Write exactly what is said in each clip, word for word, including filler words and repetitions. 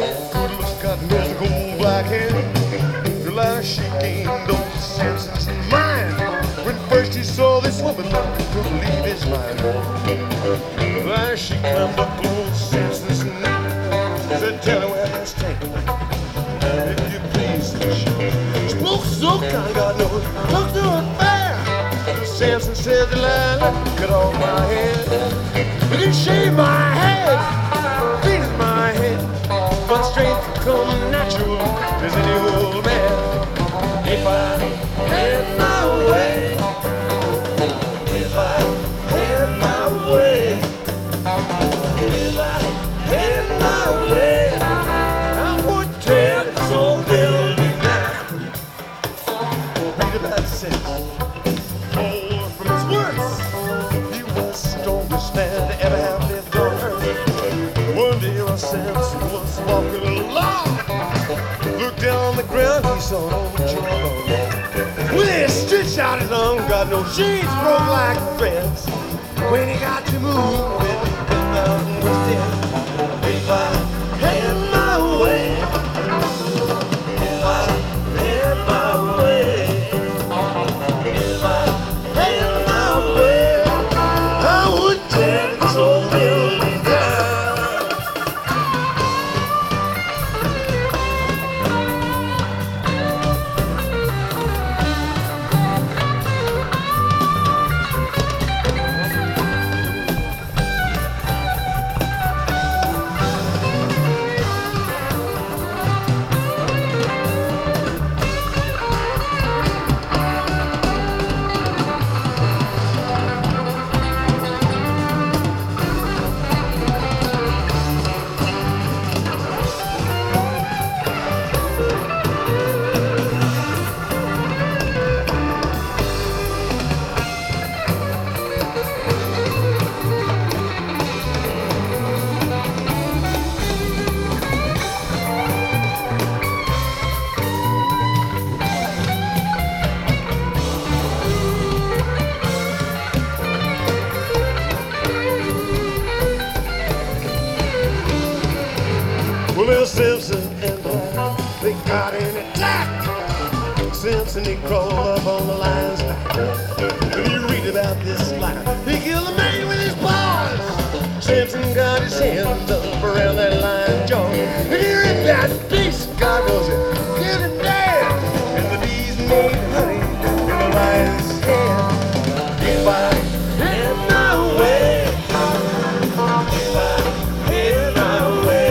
Good looks got no gold black hair. The last she gained all the senses of mind. When first he saw this woman, he couldn't leave his mind. Last she climbed up close, senseless and neat. Said, tell her where this tank, if you please. She spoke so kind, God knows, looked to her fair. Samson said, Delilah, cut off my head. You can shave my head, clean my head. My strength come natural as any old man. If I had my way, if I had my way, if I had my way, I would tear this old building down. Read about sense, more from his words. He was the strongest man to ever have lived on earth. One day our sense was walking along. Looked down on the ground, he saw an old John. With his stretched out his arm, God knows she's broke like threads. When he got to move, the mountain was dead. If I had my way, if I had my way, if I had my way, I would tear this old building down. Well, Simpson and Black, they got in attack. Simpson, he crawled up on the lion's back. When you read about this lion, he killed a man with his paws. Simpson got his hands up around that lion's jaw. And he ripped that beast, God knows it, killed it dead. And the bees made honey in the lion's head. If I had my way, if I had my way,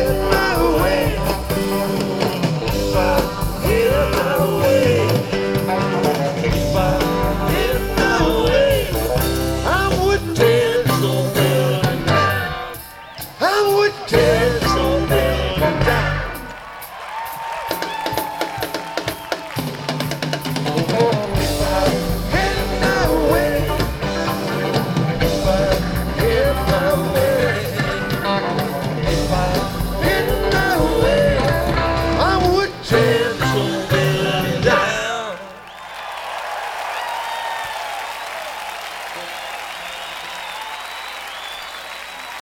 in my